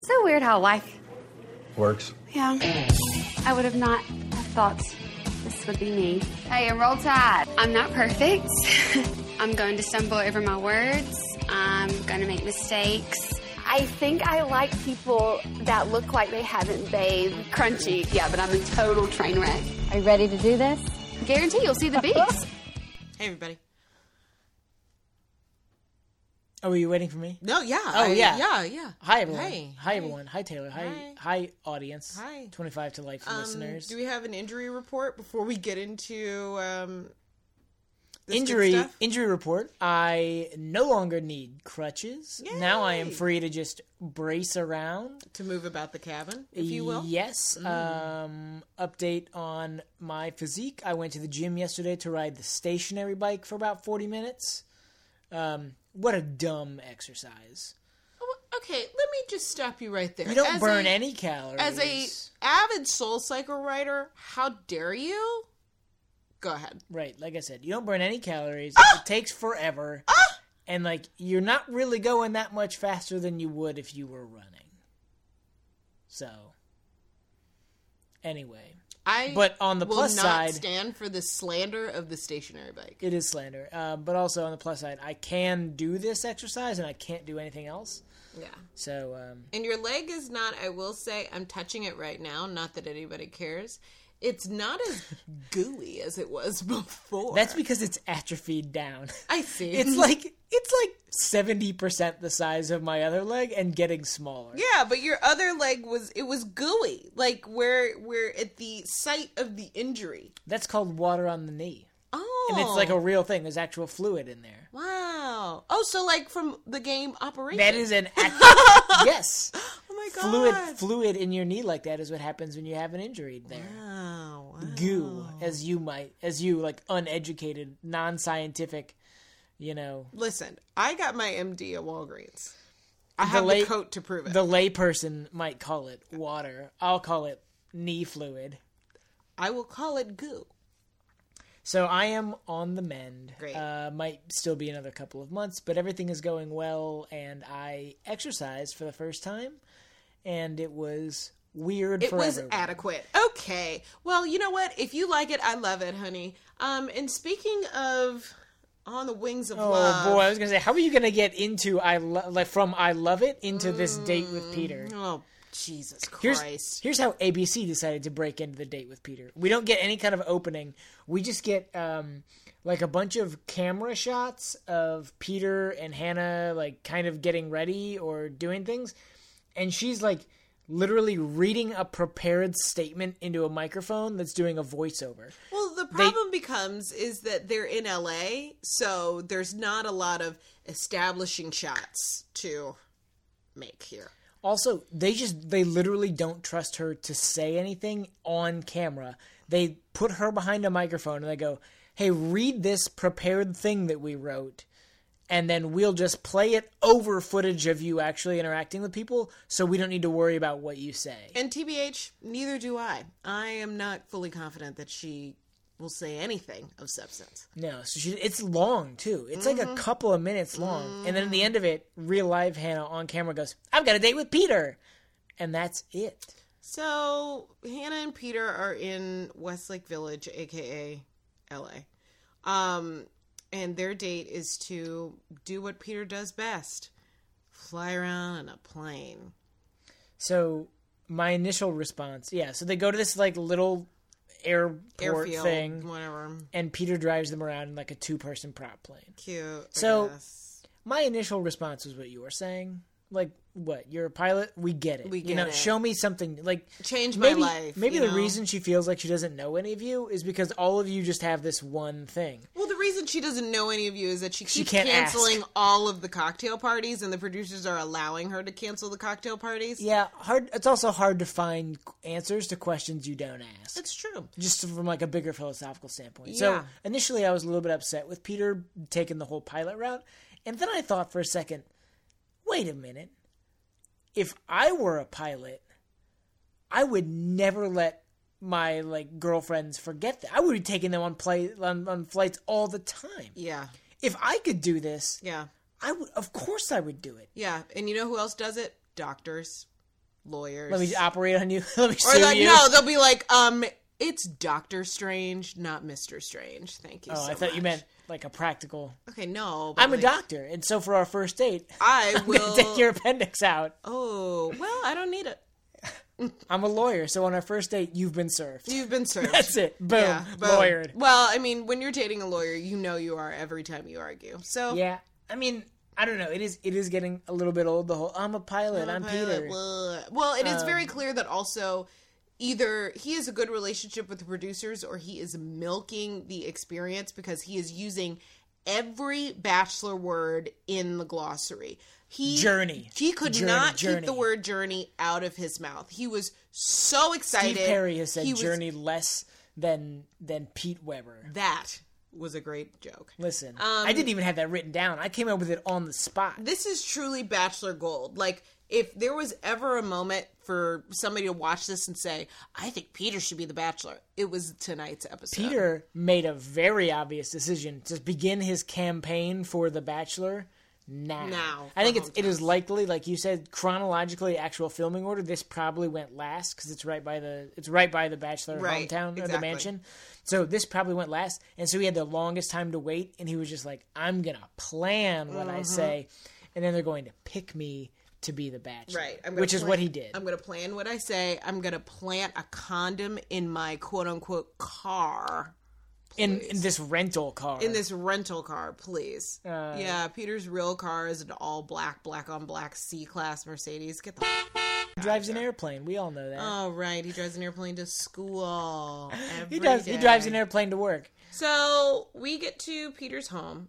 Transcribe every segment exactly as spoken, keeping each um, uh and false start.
So weird how life works. Yeah. I would have not have thought this would be me. Hey, and roll tide. I'm not perfect. I'm going to stumble over my words. I'm going to make mistakes. I think I like people that look like they haven't bathed. Crunchy. Yeah, but I'm a total train wreck. Are you ready to do this? Guarantee you'll see the beaks. Hey, everybody. Oh, were you waiting for me? No, yeah. Oh, I, yeah. Yeah, yeah. Hi, everyone. Hey. Hi, everyone. Hi, Taylor. Hi, Hi. hi, audience. Hi. twenty-five to life Um, listeners. do we have an injury report before we get into um, this Injury good stuff? injury report. I no longer need crutches. Now I am Yay. free to just brace around. To move about the cabin, if you will. Yes. Um, update on my physique. I went to the gym yesterday to ride the stationary bike for about forty minutes. Um, what a dumb exercise. Oh, okay, let me just stop you right there. You don't As burn a- any calories. As a avid Soul Cycle rider, how dare you? Go ahead. Right, like I said, you don't burn any calories. Ah! It takes forever. Ah! And, like, you're not really going that much faster than you would if you were running. So, anyway. I But on the will plus not side- stand for the slander of the stationary bike. It is slander. Uh, but also on the plus side, I can do this exercise and I can't do anything else. Yeah. So, um, And your leg is not, I will say, I'm touching it right now, not that anybody cares. It's not as gooey as it was before. that's because it's atrophied down. I see. It's like it's like seventy percent the size of my other leg and getting smaller. Yeah, but your other leg was, it was gooey. Like where, where at the site of the injury. That's called water on the knee. Oh. And it's like a real thing. There's actual fluid in there. Wow. Oh, so like from the game Operation. That is an act- yes. Oh my god. Fluid, fluid in your knee like that is what happens when you have an injury there. Wow. wow. Goo, as you might, as you like uneducated, non-scientific, you know. Listen, I got my M D at Walgreens. I The have lay- the coat to prove it. The layperson might call it water. I'll call it knee fluid. I will call it goo. So I am on the mend. Great. Uh, might still be another couple of months, but everything is going well, and I exercised for the first time, and it was weird It for was everyone. adequate. Okay. Well, you know what? If you like it, I love it, honey. Um, and speaking of On the Wings of Oh Love. boy, I was gonna say, how are you gonna get into I lo- like from I love it into this date with Peter? Oh, Jesus Here's Christ. here's how A B C decided to break into the date with Peter. We don't get any kind of opening. We just get um like a bunch of camera shots of Peter and Hannah like kind of getting ready or doing things, and she's like literally reading a prepared statement into a microphone that's doing a voiceover. Well, the problem becomes is that they're in L A, so there's not a lot of establishing shots to make here. Also, they just, they literally don't trust her to say anything on camera. They put her behind a microphone and they go, hey, read this prepared thing that we wrote, and then we'll just play it over footage of you actually interacting with people, so we don't need to worry about what you say. And T B H, neither do I. I am not fully confident that she will say anything of substance. No, so she, it's long, too. It's like a couple of minutes long. And then at the end of it, real live Hannah on camera goes, I've got a date with Peter. And that's it. So, Hannah and Peter are in Westlake Village, aka L A. Um, and their date is to do what Peter does best. Fly around in a plane. So my initial response, yeah, so they go to this like little airport Airfield, thing, whatever. and Peter drives them around in like a two-person prop plane. Cute. I So- guess. My initial response was what you were saying. Like, what? You're a pilot? We get it. We you get know, it. show me something. Like, Change my maybe, life, Maybe you the know? reason she feels like she doesn't know any of you is because all of you just have this one thing. Well, the reason she doesn't know any of you is that she She keeps can't canceling ask. all of the cocktail parties, and the producers are allowing her to cancel the cocktail parties. Yeah, hard. It's also hard to find answers to questions you don't ask. It's true. Just from like a bigger philosophical standpoint. Yeah. So initially I was a little bit upset with Peter taking the whole pilot route. And then I thought for a second, wait a minute. If I were a pilot, I would never let my like girlfriends forget that. I would be taking them on play on, on flights all the time. Yeah. If I could do this, Yeah. I would of course I would do it. Yeah. And you know who else does it? Doctors. lawyers. Let me operate on you. Let me or sue like, you. no, they'll be like, um, it's Doctor Strange, not Mister Strange. Thank you Oh, so I thought much. you meant like a practical. Okay, no. But I'm like, a doctor, and so for our first date, I I'm will gonna take your appendix out. Oh, well, I don't need it. I'm a lawyer, so on our first date, you've been served. You've been served. That's it. Boom. Yeah, boom. Lawyered. Well, I mean, when you're dating a lawyer, you know you are every time you argue. So Yeah, I mean, I don't know. It is. It is getting a little bit old. The whole I'm a pilot. I'm, I'm a pilot, Peter. blah. Well, it is Um, very clear that also either he has a good relationship with the producers or he is milking the experience because he is using every Bachelor word in the glossary. He, Journey. He could Journey, not journey. keep the word journey out of his mouth. He was so excited. Steve Perry has said He was- journey less than than Pete Weber. That was a great joke. Listen, Um, I didn't even have that written down. I came up with it on the spot. This is truly Bachelor gold. Like, if there was ever a moment for somebody to watch this and say, I think Peter should be the Bachelor, it was tonight's episode. Peter made a very obvious decision to begin his campaign for The Bachelor now. Now, I think for it's it is likely, like you said, chronologically, actual filming order. This probably went last because it's right by the it's right by the Bachelor Right, hometown or the exactly. mansion. So this probably went last, and so he had the longest time to wait. And he was just like, "I'm gonna plan what Mm-hmm. I say, and then they're going to pick me to be the Bachelor." Right. I'm gonna which is plan- what he did. I'm going to plan what I say. I'm going to plant a condom in my quote unquote car. in, please. in this rental car. In this rental car, please. Uh, yeah, Peter's real car is an all black, black on black C-Class Mercedes. Get the he drives an airplane. We all know that. Oh, right. He drives an airplane to school. Every he does. He day. drives an airplane to work. So we get to Peter's home.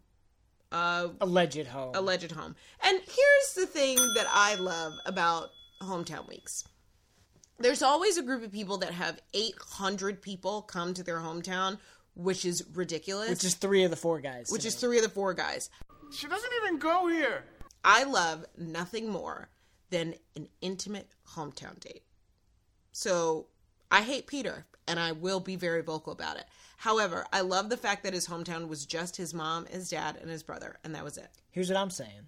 Uh, Alleged home. alleged home. And here's the thing that I love about hometown weeks. There's always a group of people that have eight hundred people come to their hometown, which is ridiculous. Which is three of the four guys. which is today. three of the four guys. She doesn't even go here. I love nothing more than an intimate hometown date. So I hate Peter, and I will be very vocal about it. However, I love the fact that his hometown was just his mom, his dad, and his brother, and that was it. Here's what I'm saying.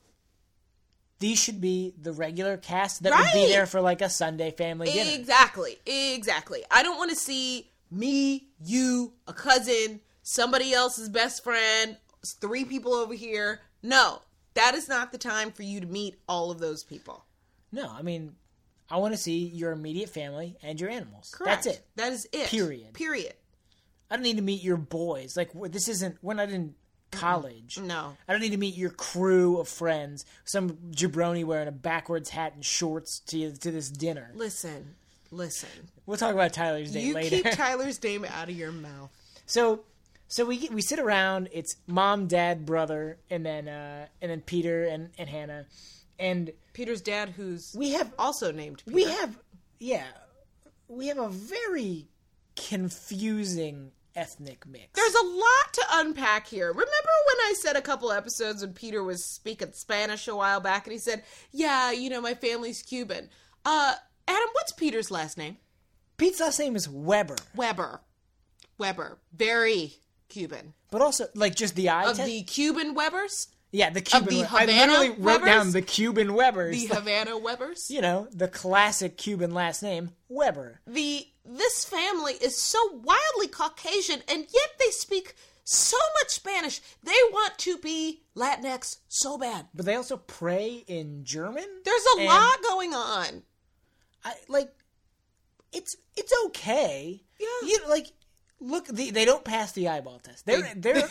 These should be the regular cast that would Right. be there for like a Sunday family dinner. Exactly. Exactly. I don't want to see me, you, a cousin, somebody else's best friend, three people over here. No, that is not the time for you to meet all of those people. No, I mean, I want to see your immediate family and your animals. Correct. That's it. That is it. Period. Period. I don't need to meet your boys. Like, we're- this isn't, we're not in college. No. I don't need to meet your crew of friends. Some jabroni wearing a backwards hat and shorts to to this dinner. Listen. Listen. We'll talk about Tyler's date You later. keep Tyler's name out of your mouth. So, so we we sit around. It's mom, dad, brother, and then uh, and then Peter and, and Hannah, and Peter's dad, who's we have also named Peter. we have yeah we have a very confusing ethnic mix. There's a lot to unpack here. Remember when I said a couple episodes when Peter was speaking Spanish a while back and he said, yeah, you know, my family's Cuban. Uh, Adam, what's Peter's last name? Pete's last name is Weber, Weber. Weber. Very Cuban. but also like just the I Of tend- the Cuban Webers? yeah the Cuban. the We- I Havana literally wrote Webers? down the Cuban Webers. The Havana Webers? you know, the classic Cuban last name, Weber. The this family is so wildly Caucasian, and yet they speak so much Spanish. They want to be Latinx so bad. But they also pray in German. There's a And lot going on. I, like, it's it's okay. Yeah. You like, look, they, they don't pass the eyeball test. They're They- they're.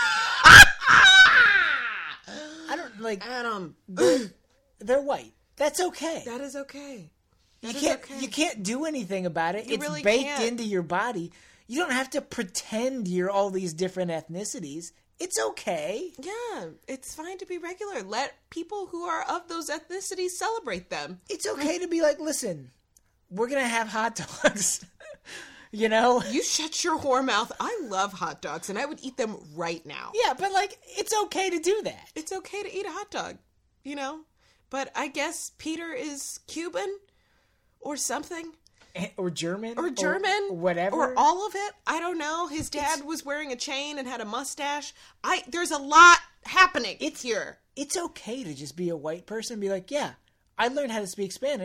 I don't like. Adam, They're white. That's okay. that is okay. you That is can't okay. you can't do anything about it. You It's really baked can't. into your body. You don't have to pretend you're all these different ethnicities. It's okay. Yeah, it's fine to be regular. Let people who are of those ethnicities celebrate them. It's okay to be like, listen, we're gonna have hot dogs. You know? You shut your whore mouth. I love hot dogs, and I would eat them right now. Yeah, but like, it's okay to do that. It's okay to eat a hot dog, you know? But I guess Peter is Cuban or something. Or German. Or German. Or whatever. Or all of it. I don't know. His dad was wearing a chain and had a mustache. I There's a lot happening It's- here. It's okay to just be a white person and be like, yeah, I learned how to speak Spanish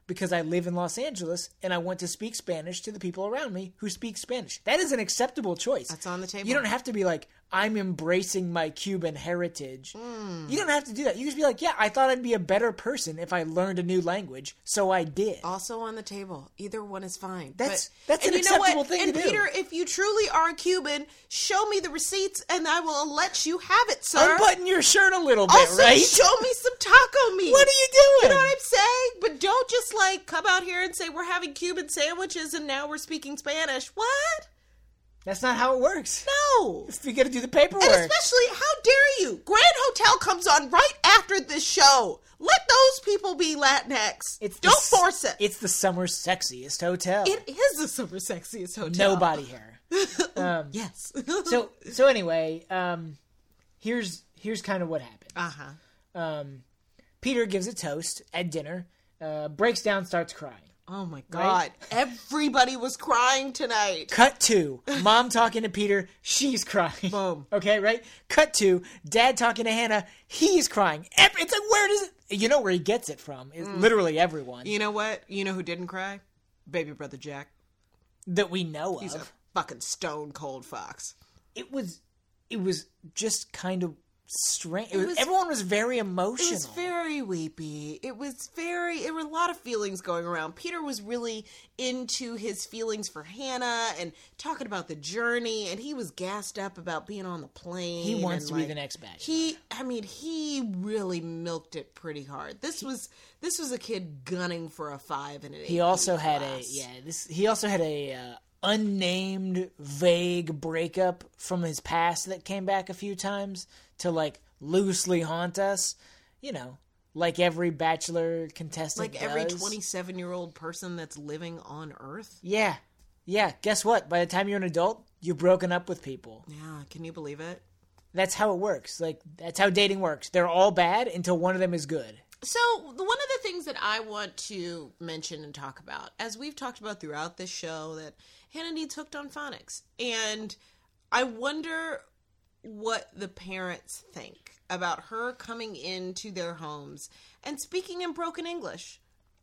because I live in Los Angeles and I want to speak Spanish to the people around me who speak Spanish. That is an acceptable choice. That's on the table. You don't have to be like, I'm embracing my Cuban heritage. Mm. You don't have to do that. You just be like, yeah, I thought I'd be a better person if I learned a new language, so I did. Also on the table. Either one is fine. That's but, that's an acceptable thing and to Peter, do. And Peter, if you truly are Cuban, show me the receipts and I will let you have it, sir. Unbutton your shirt a little bit, also, right? show me some taco meat. What are you doing? You know what I'm saying? But don't just like come out here and say we're having Cuban sandwiches and now we're speaking Spanish. What? That's not how it works. No. You got to do the paperwork. And especially, how dare you? Grand Hotel comes on right after this show. Let those people be Latinx. It's Don't the, force it. It's the summer's sexiest hotel. It is the summer sexiest hotel. No body hair. Um, yes. so so anyway, um, here's here's kind of what happened. Uh huh. Um, Peter gives a toast at dinner, uh, breaks down, starts crying. Oh my God. Right? Everybody was crying tonight. Cut to Mom talking to Peter. She's crying. Boom. Okay, right? Cut to Dad talking to Hannah. He's crying. It's like, where does it... You know where he gets it from. It's mm. literally everyone. You know what? You know who didn't cry? Baby brother Jack. That we know He's of. He's a fucking stone cold fox. It was... It was just kind of... Strange. It was, everyone was very emotional. It was very weepy. It was very, there were a lot of feelings going around. Peter was really into his feelings for Hannah and talking about the journey, and he was gassed up about being on the plane. He wants to like, be the next Bachelor. He, I mean, he really milked it pretty hard. This was this was a kid gunning for a five and an eight. He also had class. a yeah. This he also had a uh, unnamed, vague breakup from his past that came back a few times to like loosely haunt us, you know, like every Bachelor contestant like does. every twenty-seven year old person that's living on Earth. Yeah, yeah. Guess what? By the time you're an adult, you've broken up with people. Yeah, can you believe it? That's how it works. Like that's how dating works. They're all bad until one of them is good. So one of the things that I want to mention and talk about, as we've talked about throughout this show, that Hannah needs hooked on phonics, and I wonder what the parents think about her coming into their homes and speaking in broken English.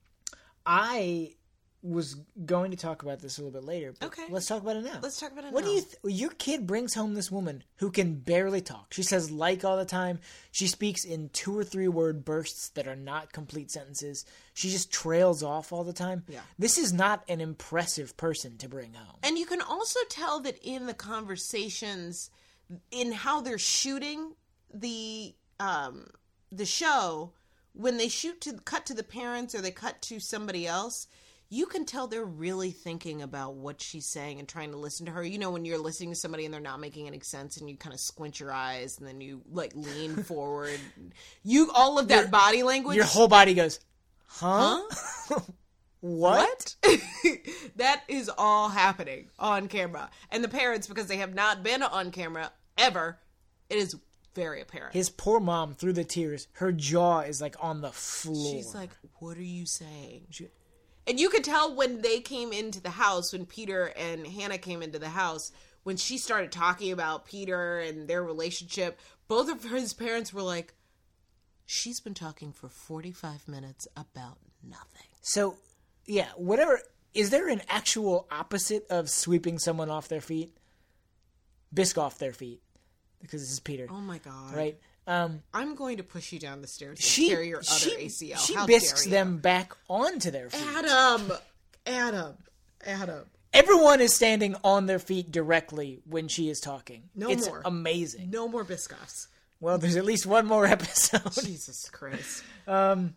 I was going to talk about this a little bit later, but okay. Let's talk about it now. Let's talk about it what now. What do you th- your kid brings home this woman who can barely talk. She says like all the time. She speaks in two or three word bursts that are not complete sentences. She just trails off all the time. Yeah. This is not an impressive person to bring home. And you can also tell that in the conversations, in how they're shooting the um, the show, when they shoot to cut to the parents or they cut to somebody else, you can tell they're really thinking about what she's saying and trying to listen to her. You know, when you're listening to somebody and they're not making any sense and you kind of squint your eyes and then you like lean forward. You, all of that your, body language. Your whole body goes, huh? huh? What? what? That is all happening on camera. And the parents, because they have not been on camera ever, it is very apparent. His poor mom, through the tears, her jaw is like on the floor. She's like, what are you saying? She, And you could tell when they came into the house, when Peter and Hannah came into the house, when she started talking about Peter and their relationship, both of his parents were like, she's been talking for forty-five minutes about nothing. So, yeah, whatever. Is there an actual opposite of sweeping someone off their feet? Bisque off their feet. Because this is Peter. Oh, my God. Right? Um, I'm going to push you down the stairs and she, tear your other she, A C L. She How bisques dare you? them back onto their feet. Adam! Adam! Adam. Everyone is standing on their feet directly when she is talking. No it's more. It's amazing. No more biscoffs. Well, there's at least one more episode. Jesus Christ. Um,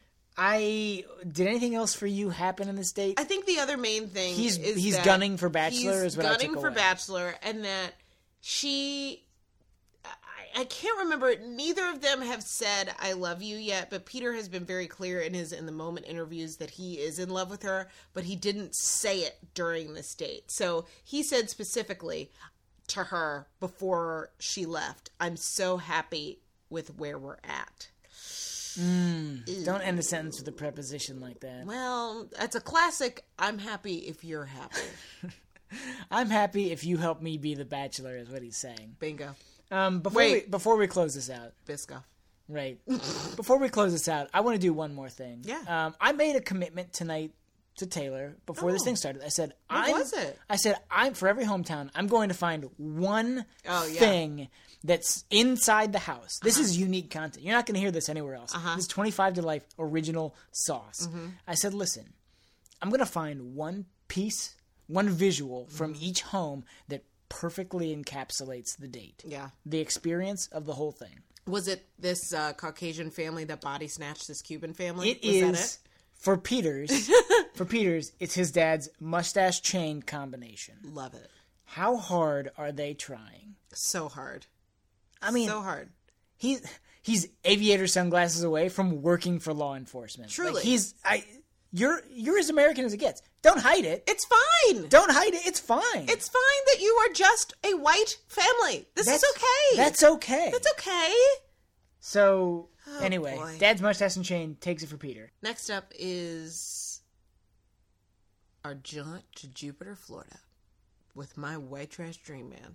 I did anything else for you happen in this date? I think the other main thing he's is he's that gunning for Bachelor. He's is what I took gunning for away. Bachelor, and that she. I, I can't remember. Neither of them have said "I love you" yet, but Peter has been very clear in his in the moment interviews that he is in love with her, but he didn't say it during this date. So he said specifically to her before she left, "I'm so happy with where we're at." Mm, don't end a sentence with a preposition like that. Well, that's a classic. I'm happy if you're happy. I'm happy if you help me be the Bachelor, is what he's saying. Bingo. Um, before Wait. we before we close this out, Biscoff. Right. Before we close this out, I want to do one more thing. Yeah. Um, I made a commitment tonight to Taylor before Oh. this thing started. I said, What I'm, was it? I said, I'm for every hometown, I'm going to find one Oh, yeah. thing that's inside the house. This is unique content. You're not going to hear this anywhere else. Uh-huh. This is twenty-five to life original sauce. Mm-hmm. I said, listen, I'm going to find one piece, one visual from Mm-hmm. each home that perfectly encapsulates the date. Yeah. The experience of the whole thing. Was it this uh, Caucasian family that body snatched this Cuban family? It Was is that it? for Peters. For Peters, it's his dad's mustache chain combination. Love it. How hard are they trying? So hard. I mean, so hard. He he's aviator sunglasses away from working for law enforcement. Truly. Like, he's I. You're you're as American as it gets. Don't hide it. It's fine. Don't hide it. It's fine. It's fine that you are just a white family. This That's- is okay. That's okay. That's okay. So Oh, anyway, boy. Dad's mustache and chain takes it for Peter. Next up is our jaunt to Jupiter, Florida, with my white trash dream man,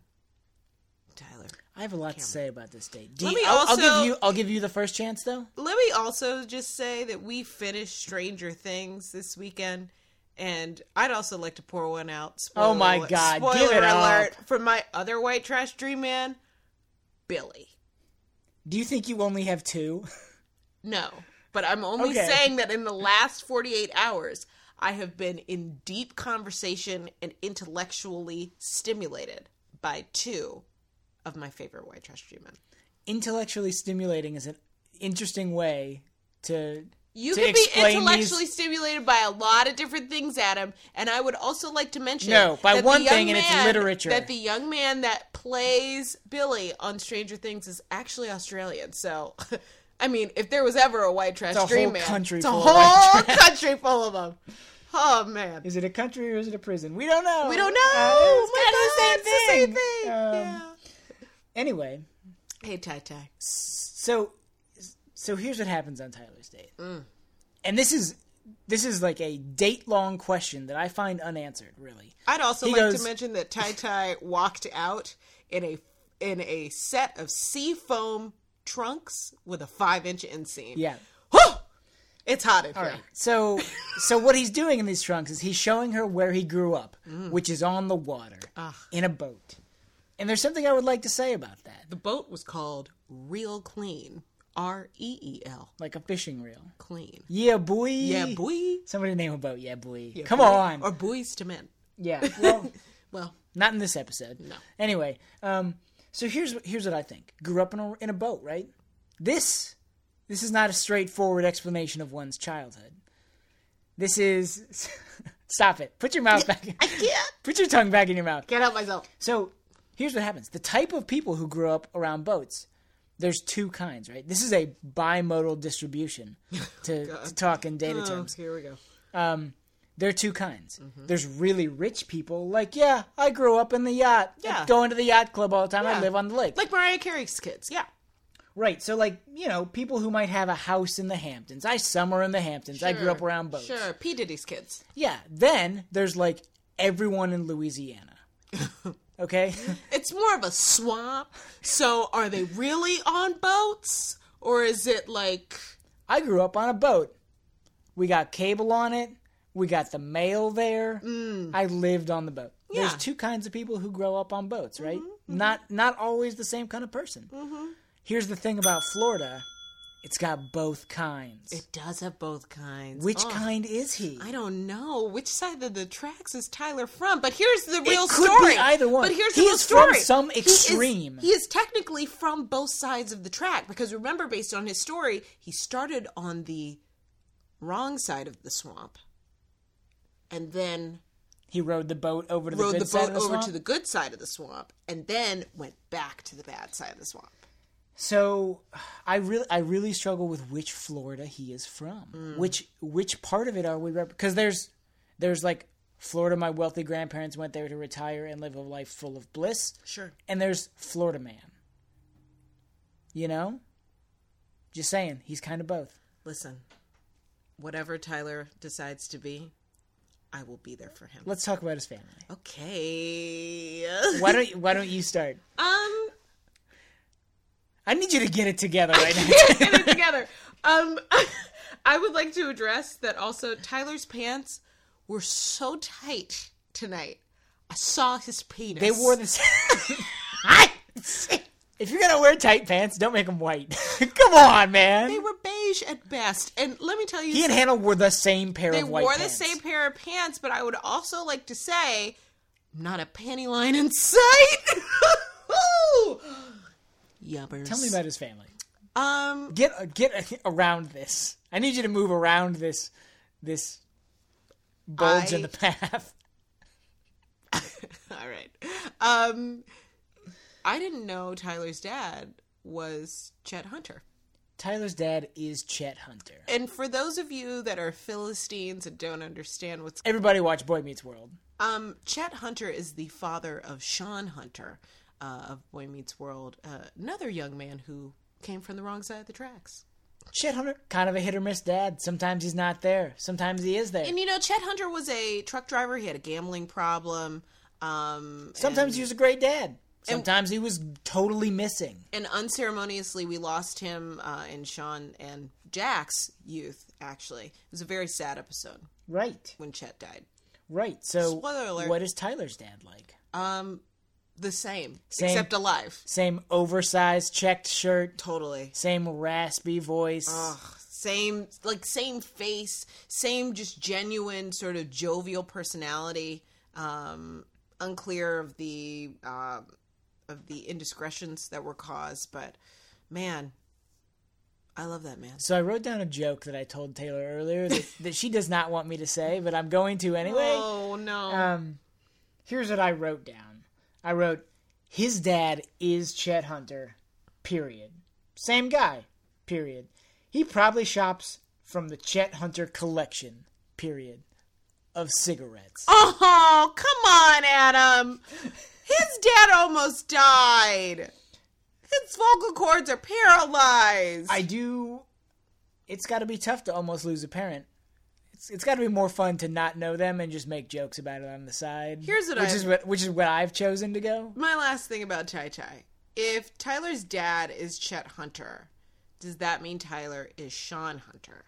Tyler. I have a lot to say about this date. Do Let you- me I'll, I'll also- give you. I'll give you the first chance, though. Let me also just say that we finished Stranger Things this weekend, and I'd also like to pour one out. Spoiler, Oh my God, Spoiler give it up. alert for my other white trash dream man, Billy. Do you think you only have two? No, but I'm only Okay. saying that in the last forty-eight hours, I have been in deep conversation and intellectually stimulated by two of my favorite white trash dream men. Intellectually stimulating is an interesting way to You to can be explain intellectually these- stimulated by a lot of different things, Adam. And I would also like to mention No, by that the one young thing, and it's man- literature. That the young man that plays Billy on Stranger Things is actually Australian. So, I mean, if there was ever a white trash It's a dream whole man, country it's a full of white whole trash. country full of them. Oh man, Is it a country or is it a prison? We don't know. we don't know. Uh, Oh it's kind of the same it's thing. the same thing. Um, yeah. Anyway, Hey, Tai Tai. so so here's what happens on Tyler's date, Mm. and this is this is like a date long question that I find unanswered. Really, I'd also He like goes- to mention that Tai Tai walked out in a in a set of sea foam trunks with a five inch inseam. yeah. Whew! It's hot in All here. right. So so what he's doing in these trunks is he's showing her where he grew up, Mm. which is on the water Ugh. in a boat. And there's something I would like to say about that, The boat was called Real Clean. R E E L. like a fishing reel. Clean. Yeah, boy. Yeah, boy. Somebody name a boat. Yeah, boy. Yeah, Come boy. on. Or boys to men. Yeah. Well, Well, not in this episode. No. Anyway, um, so here's here's what I think. Grew up in a in a boat, right? This this is not a straightforward explanation of one's childhood. This is stop it. Put your mouth back. I can't. Put your tongue back in your mouth. Can't help myself. So here's what happens. The type of people who grew up around boats, there's two kinds, right? This is a bimodal distribution to, to talk in data Oh, terms. here we go. Um, there are two kinds. Mm-hmm. There's really rich people, like, yeah, I grew up in the yacht. Yeah. Going to the yacht club all the time. I Yeah. live on the lake. Like Mariah Carey's kids. Yeah. Right. So, like, you know, people who might have a house in the Hamptons. I summer in the Hamptons. I grew up around boats. Sure. P. Diddy's kids. Yeah. Then there's, like, everyone in Louisiana. Okay? It's more of a swamp. So are they really on boats? Or is it like... I grew up on a boat. We got cable on it. We got the mail there. I lived on the boat. Yeah. There's two kinds of people who grow up on boats, right? Not not always the same kind of person. Here's the thing about Florida. It's got both kinds. It does have both kinds. Which Oh, kind is he? I don't know. Which side of the tracks is Tyler from? But here's the real could be story. either one. But here's He the real is from story. some He is- extreme. He is, technically from both sides of the track. Because remember, based on his story, he started on the wrong side of the swamp. And then He rode the boat over to the rode good the side boat of the over swamp? to the good side of the swamp. And then went back to the bad side of the swamp. So I really, I really struggle with which Florida he is from. Mm. Which, which part of it are we? Because there's, there's like Florida. My wealthy grandparents went there to retire and live a life full of bliss. Sure. And there's Florida man. You know, just saying, he's kind of both. Listen, whatever Tyler decides to be, I will be there for him. Let's talk about his family. Okay. Why don't, why don't you start? Um, I need you to get it together right now. Get it together. Um, I would like to address that also. Tyler's pants were so tight tonight. I saw his penis. They wore the same. If you're gonna wear tight pants, don't make them white. Come on, man. They were beige at best. And let me tell you, he and Hannah wore the same pair they of white wore pants. the same pair of pants. But I would also like to say, not a panty line in sight. Yubbers. Tell me about his family. Um, Get get around this. I need you to move around this this bulge I- in the path. all right. Um, I didn't know Tyler's dad was Chet Hunter. Tyler's dad is Chet Hunter. And for those of you that are Philistines and don't understand what's Everybody watch Boy Meets World. um, Chet Hunter is the father of Sean Hunter uh, of Boy Meets World, uh, another young man who came from the wrong side of the tracks. Chet Hunter, kind of a hit or miss dad. Sometimes he's not there. Sometimes he is there. And you know, Chet Hunter was a truck driver. He had a gambling problem. Um, Sometimes and, he was a great dad. Sometimes he was totally missing. and unceremoniously we lost him uh, in Sean and Jack's youth. Actually, it was a very sad episode Right. when Chet died. Right. So, Spoiler alert. what is Tyler's dad like? Um, the same, Same. except alive. Same oversized checked shirt, Totally. same raspy voice. Ugh, same, like same face, same just genuine sort of jovial personality. Um, unclear of the uh, of the indiscretions that were caused, but man, I love that man. So I wrote down a joke that I told Taylor earlier that, that she does not want me to say, but I'm going to anyway. Oh no! Um, here's what I wrote down. I wrote, his dad is Chet Hunter, period. Same guy, period. He probably shops from the Chet Hunter collection, period, of cigarettes. Oh, come on, Adam. His dad almost died. His vocal cords are paralyzed. I do... It's got to be tough to almost lose a parent. It's, it's got to be more fun to not know them and just make jokes about it on the side. Here's what which I- is what which is what I've chosen to go. My last thing about Tai Tai. If Tyler's dad is Chet Hunter, does that mean Tyler is Sean Hunter?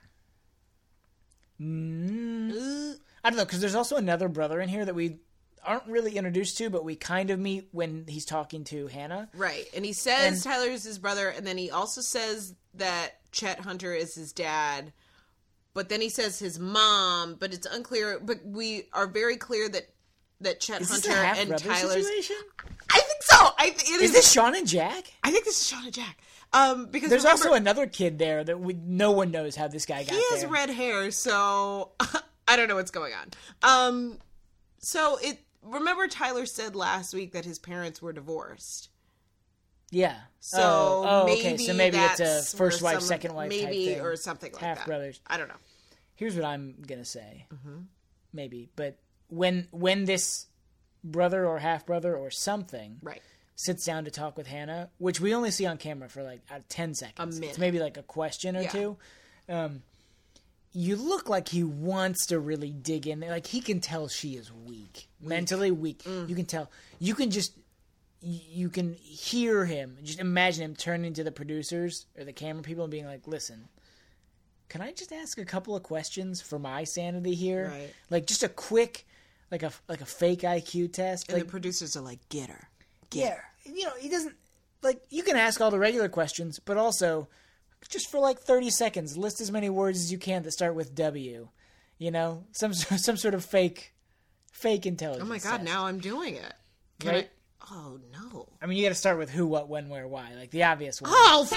Mm, Uh, I don't know, because there's also another brother in here that we aren't really introduced to, but we kind of meet when he's talking to Hannah. right. And he says And- Tyler is his brother, and then he also says that Chet Hunter is his dad. But then he says his mom, but it's unclear. But we are very clear that, that Chet Is this Hunter a and half-brother Tyler's... situation? I think so. I th- it Is this Sean and Jack? I think this is Sean and Jack. Um, because There's remember, also another kid there that we, no one knows how this guy got he has there. red hair, so I don't know what's going on. Um, so it remember Tyler said last week that his parents were divorced. Yeah. So oh, oh, maybe okay. So maybe it's that's a first where wife, some- second wife type maybe thing. or something like Half that. brothers. I don't know. Here's what I'm gonna say. Mm-hmm. Maybe, but when when this brother or half brother or something Right. sits down to talk with Hannah, which we only see on camera for like uh, ten seconds. A minute. It's maybe like a question or Yeah. two. Um, you look like he wants to really dig in there. Like he can tell she is weak, mentally weak. Mm. You can tell. You can just y- you can hear him. Just imagine him turning to the producers or the camera people and being like, "Listen, can I just ask a couple of questions for my sanity here? Right. Like just a quick, like a like a fake I Q test." And Like, the producers are like, "Get her." yeah, you know, he doesn't like. You can ask all the regular questions, but also just for like thirty seconds, list as many words as you can that start with W. You know, some some sort of fake, fake intelligence. Oh my god! test. Now I'm doing it. Can Right? I? Oh no! I mean, you got to start with who, what, when, where, why, like the obvious one, Oh,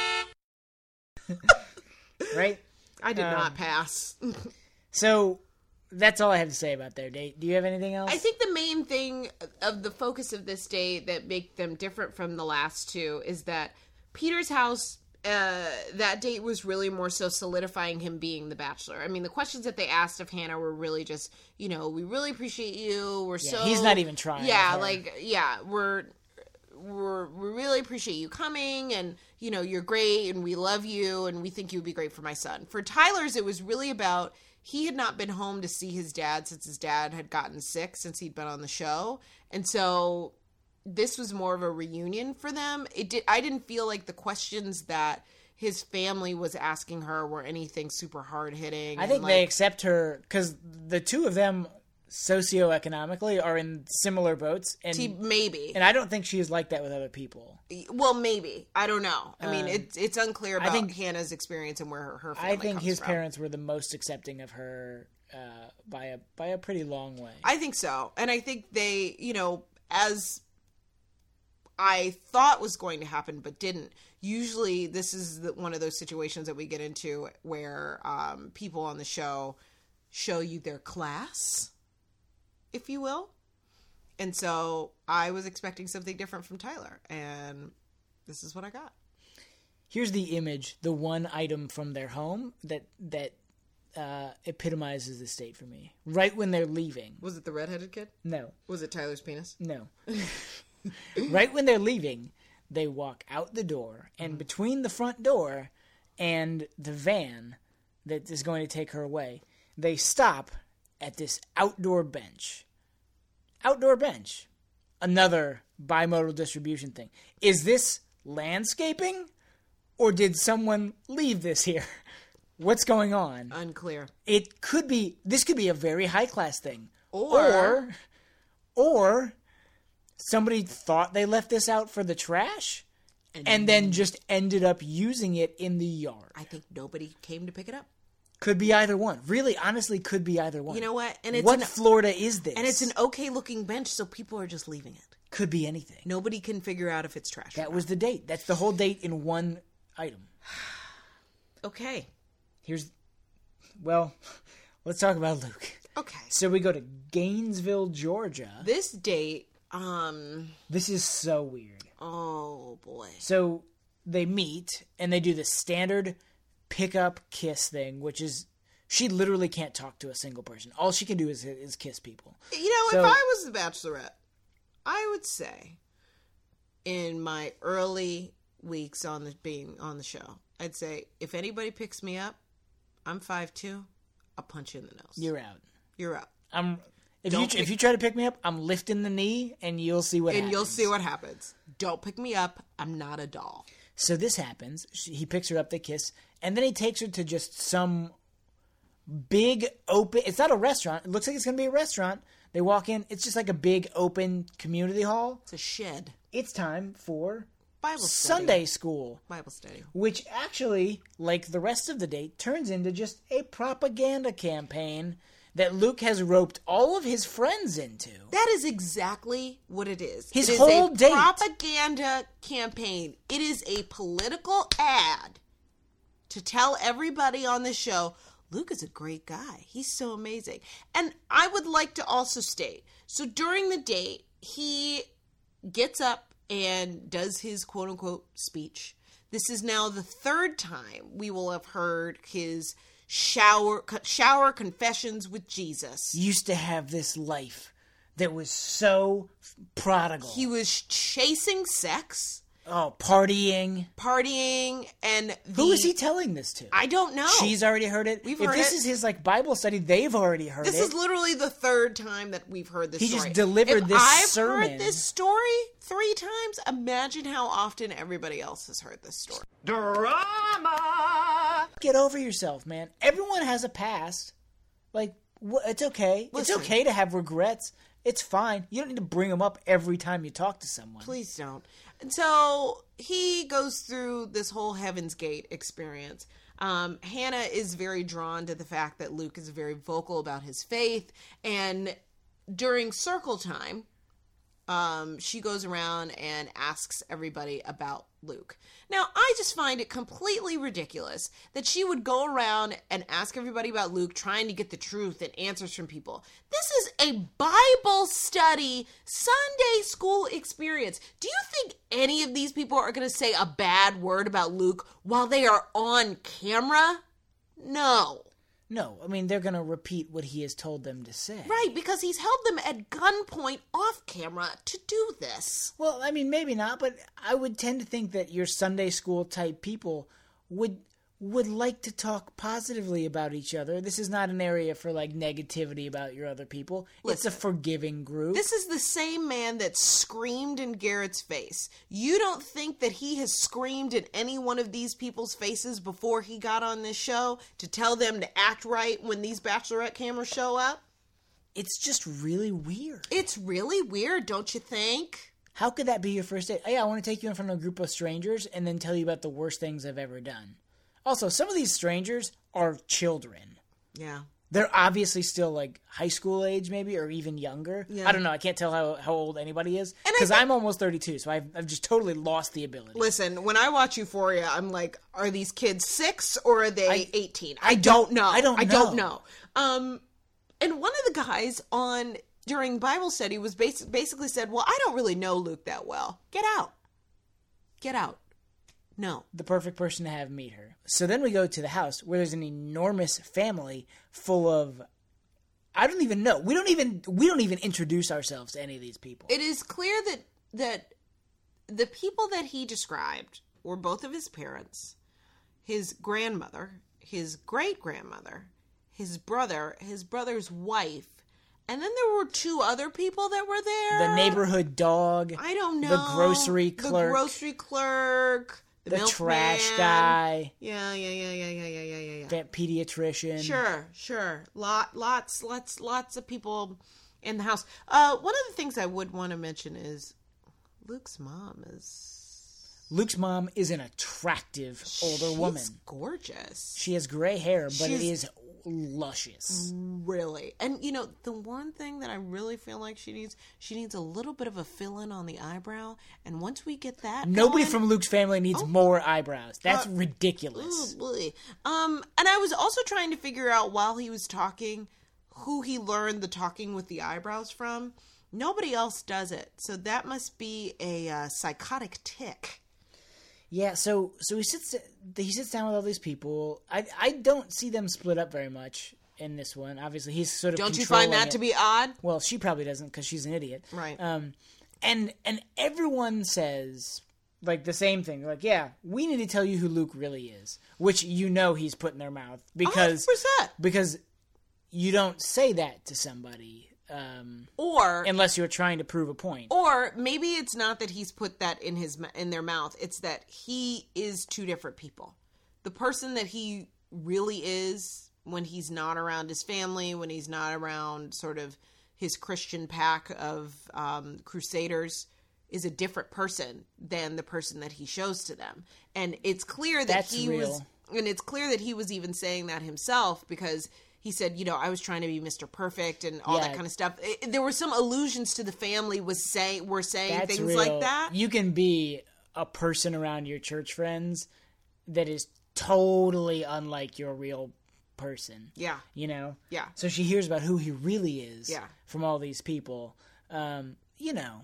f- right? I did Um, not pass. So that's all I have to say about their date. Do you have anything else? I think the main thing of the focus of this date that make them different from the last two is that Peter's house, uh, that date was really more so solidifying him being the bachelor. I mean, the questions that they asked of Hannah were really just, you know, we really appreciate you. We're Yeah, so he's not even trying Yeah, with her. like yeah, we're. We're, we really appreciate you coming, and you know you're great, and we love you, and we think you would be great for my son. For Tyler's, it was really about he had not been home to see his dad since his dad had gotten sick since he'd been on the show, and so this was more of a reunion for them. It did. I didn't feel like the questions that his family was asking her were anything super hard hitting. I think like, they accept her because the two of them socioeconomically are in similar boats, and T- maybe. And I don't think she is like that with other people. Well, maybe. I don't know. I mean, Um, it's it's unclear about I think- Hannah's experience and where her, her family I think comes his from. parents were the most accepting of her uh, by a by a pretty long way. I think so. And I think they, you know, as I thought was going to happen but didn't. Usually this is the, one of those situations that we get into where um, people on the show show you their class, if you will. And so I was expecting something different from Tyler, and this is what I got. Here's the image, the one item from their home that that uh, epitomizes the state for me. Right when they're leaving. Was it the redheaded kid? No, Was it Tyler's penis? no. Right when they're leaving, they walk out the door, and between the front door and the van that is going to take her away, they stop at this outdoor bench. Outdoor bench. Another bimodal distribution thing. Is this landscaping? Or did someone leave this here? What's going on? Unclear. It could be, this could be a very high class thing. Or- or, or somebody thought they left this out for the trash and, and then just ended up using it in the yard. I think nobody came to pick it up. Could be either one. Really, honestly, could be either one. You know what? And it's what an, Florida is this? And it's an okay looking bench, so people are just leaving it. Could be anything. Nobody can figure out if it's trash. That or was the date. That's the whole date in one item. not. Okay. Here's, well, let's talk about Luke. Okay. So we go to Gainesville, Georgia. This date, um, This is so weird. oh boy. So they meet and they do the standard pick-up kiss thing, which is she literally can't talk to a single person. All she can do is is kiss people. You know, So- if I was the Bachelorette, I would say in my early weeks on the being on the show, I'd say if anybody picks me up, I'm five two, I'll punch you in the nose. You're out. You're out. I'm if Don't you pick- if you try to pick me up, I'm lifting the knee and you'll see what And happens. you'll see what happens. Don't pick me up. I'm not a doll. So this happens. She, he picks her up, they kiss, and then he takes her to just some big open. It's not a restaurant. It looks like it's going to be a restaurant. They walk in. It's just like a big open community hall. It's a shed. It's time for Bible study. Sunday school, Bible study. which actually, like the rest of the date, turns into just a propaganda campaign that Luke has roped all of his friends into. That is exactly what it is. His it is whole a date. propaganda campaign. It is a political ad to tell everybody on the show, Luke is a great guy. He's so amazing. And I would like to also state, so during the date, he gets up and does his quote-unquote speech. This is now the third time we will have heard his shower shower confessions with Jesus. Used to have this life that was so prodigal. He was chasing sex, oh, partying. partying, and the, Who is he telling this to? I don't know. She's already heard it. We've if heard this it. is his like Bible study, they've already heard This it. is literally the third time that we've heard this He story. just delivered if this I've sermon. heard this story three times. Imagine how often everybody else has heard this story. Drama! Get over yourself, man. Everyone has a past. Like, wh- it's okay. Listen. It's okay to have regrets. It's fine. You don't need to bring them up every time you talk to someone. Please don't. And so he goes through this whole Heaven's Gate experience. Um, Hannah is very drawn to the fact that Luke is very vocal about his faith. And during circle time, um, she goes around and asks everybody about Luke. Now, I just find it completely ridiculous that she would go around and ask everybody about Luke, trying to get the truth and answers from people. This is a Bible study, Sunday school experience. Do you think any of these people are going to say a bad word about Luke while they are on camera? No. No, I mean, they're going to repeat what he has told them to say. Right, because he's held them at gunpoint off camera to do this. Well, I mean, maybe not, but I would tend to think that your Sunday school type people would would like to talk positively about each other. This is not an area for, like, negativity about your other people. Listen, it's a forgiving group. This is the same man that screamed in Garrett's face. You don't think that he has screamed in any one of these people's faces before he got on this show to tell them to act right when these Bachelorette cameras show up? It's just really weird. It's really weird, don't you think? How could that be your first date? Oh, yeah, I want to take you in front of a group of strangers and then tell you about the worst things I've ever done. Also, some of these strangers are children. Yeah. They're obviously still, like, high school age, maybe, or even younger. Yeah. I don't know. I can't tell how, how old anybody is. Because think... I'm almost thirty-two, so I've, I've just totally lost the ability. Listen, when I watch Euphoria, I'm like, are these kids six or are they I, eighteen? I, I don't know. I don't know. I don't know. Um, and one of the guys on during Bible study was bas- basically said, well, I don't really know Luke that well. Get out. Get out. No. The perfect person to have meet her. So then we go to the house where there's an enormous family full of, I don't even know. We don't even we don't even introduce ourselves to any of these people. It is clear that that the people that he described were both of his parents, his grandmother, his great-grandmother, his brother, his brother's wife, and then there were two other people that were there. The neighborhood dog. I don't know. The grocery clerk. The grocery clerk. The, the trash man. guy. Yeah, yeah, yeah, yeah, yeah, yeah, yeah, yeah. That pediatrician. Sure, sure. Lot, lots, lots, lots of people in the house. Uh, one of the things I would want to mention is Luke's mom is... Luke's mom is an attractive older She's woman. gorgeous. She has gray hair, but She's... it is luscious. Really. And, you know, the one thing that I really feel like she needs, she needs a little bit of a fill-in on the eyebrow. And once we get that Nobody going, from Luke's family needs oh, more eyebrows. That's uh, ridiculous. Oh boy. Um, and I was also trying to figure out while he was talking who he learned the talking with the eyebrows from. Nobody else does it. So that must be a uh, psychotic tic. Yeah, so so he sits he sits down with all these people. I I don't see them split up very much in this one. Obviously, he's sort of Don't you find that it. to be odd? Well, she probably doesn't because she's an idiot. Right. Um, and and everyone says like the same thing. Like, yeah, we need to tell you who Luke really is, which you know he's put in their mouth because one hundred percent. Because you don't say that to somebody. Um, or unless you're trying to prove a point, or maybe it's not that he's put that in his in their mouth. It's that he is two different people. The person that he really is when he's not around his family, when he's not around sort of his Christian pack of um, crusaders, is a different person than the person that he shows to them. And it's clear that That's he real. was, and it's clear that he was even saying that himself because. He said, you know, I was trying to be Mister Perfect and all yeah. that kind of stuff. It, there were some allusions to the family was say were saying That's things real. like that. You can be a person around your church friends that is totally unlike your real person. Yeah. You know? Yeah. So she hears about who he really is yeah. from all these people. Um, you know.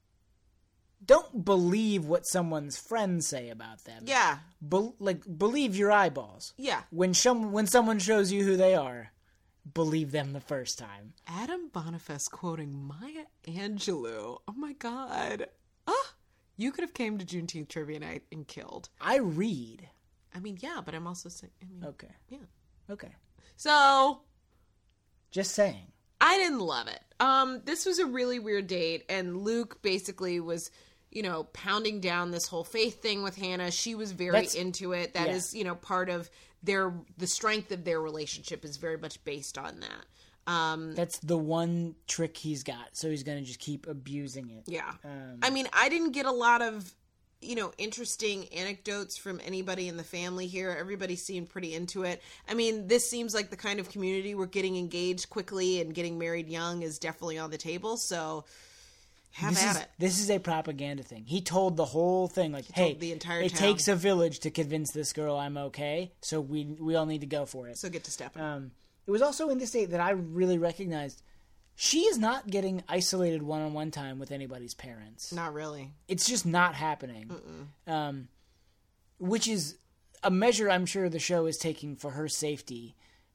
Don't believe what someone's friends say about them. Yeah. Be- like, believe your eyeballs. Yeah. When, some- when someone shows you who they are, believe them the first time. Adam Boniface quoting Maya Angelou. Oh, my God. Ah, you could have came to Juneteenth Trivia Night and killed. I read. I mean, yeah, but I'm also saying... I mean, okay. Yeah. Okay. So... Just saying. I didn't love it. Um, this was a really weird date, and Luke basically was... you know, pounding down this whole faith thing with Hannah. She was very That's, into it. That yeah. is, you know, part of their, the strength of their relationship is very much based on that. Um, That's the one trick he's got. So he's going to just keep abusing it. yeah. Um, I mean, I didn't get a lot of, you know, interesting anecdotes from anybody in the family here. Everybody seemed pretty into it. I mean, this seems like the kind of community where getting engaged quickly and getting married young is definitely on the table. So... Have this at is, it. This is a propaganda thing. He told the whole thing, like, hey, the entire it town. takes a village to convince this girl I'm okay, so we we all need to go for it. So get to step in. Um, it was also in this date that I really recognized she is not getting isolated one-on-one time with anybody's parents. Not really. It's just not happening. Um, which is a measure I'm sure the show is taking for her safety,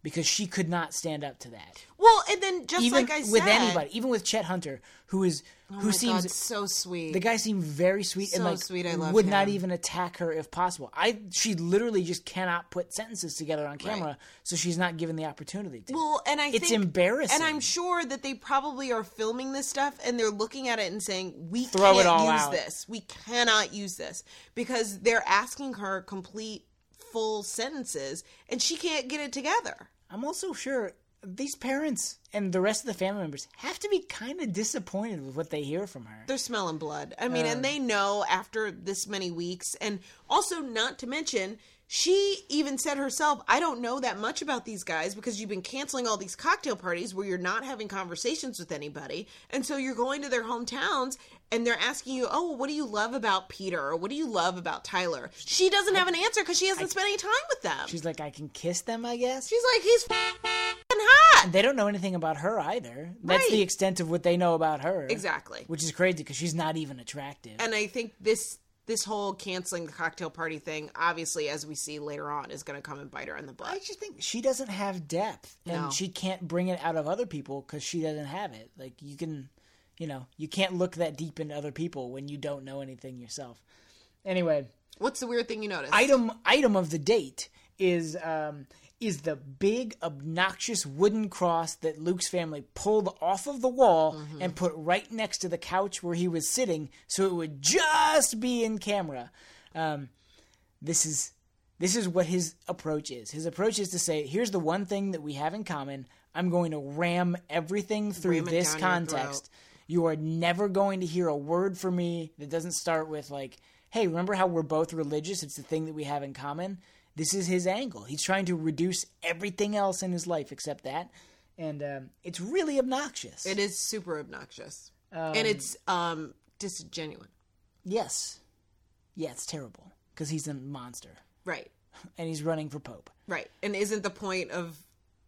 because she could not stand up to that. Well, and then just Even like I said, with anybody, even with Chet Hunter, who is oh who my seems God, so sweet. the guy seemed very sweet So and like sweet, I love would not him. even attack her if possible. I she literally just cannot put sentences together on camera, Right. so she's not given the opportunity to. Well, and I It's think, embarrassing. and I'm sure that they probably are filming this stuff and they're looking at it and saying, "We Throw can't it all use out. this. We cannot use this," because they're asking her complete full sentences and she can't get it together. I'm also sure these parents and the rest of the family members have to be kind of disappointed with what they hear from her. They're smelling blood. I mean, and they know after this many weeks, and also not to mention, she even said herself, I don't know that much about these guys because you've been canceling all these cocktail parties where you're not having conversations with anybody. And so you're going to their hometowns and they're asking you, oh, well, what do you love about Peter? Or what do you love about Tyler? She doesn't have an answer because she hasn't spent any time with them. She's like, I can kiss them, I guess. She's like, he's f***ing hot. They don't know anything about her either. That's Right. the extent of what they know about her. Exactly. Which is crazy because she's not even attractive. And I think this this whole canceling the cocktail party thing, obviously, as we see later on, is going to come and bite her in the butt. I just think she doesn't have depth, and No. she can't bring it out of other people because she doesn't have it. Like you can, you know, you can't look that deep into other people when you don't know anything yourself. Anyway, What's the weird thing you noticed? item item of the date is um, is the big obnoxious wooden cross that Luke's family pulled off of the wall Mm-hmm. and put right next to the couch where he was sitting, so it would just be in camera. Um, this is this is what his approach is. His approach is to say, "Here's the one thing that we have in common. I'm going to ram everything through Ram it this down your context. throat. You are never going to hear a word from me that doesn't start with like." Hey, remember how we're both religious? It's the thing that we have in common. This is his angle. He's trying to reduce everything else in his life except that. And um, it's really obnoxious. It is super obnoxious. and it's um, disingenuous. Yes. Yeah, it's terrible. Because he's a monster. Right. And he's running for Pope. Right. And isn't the point of...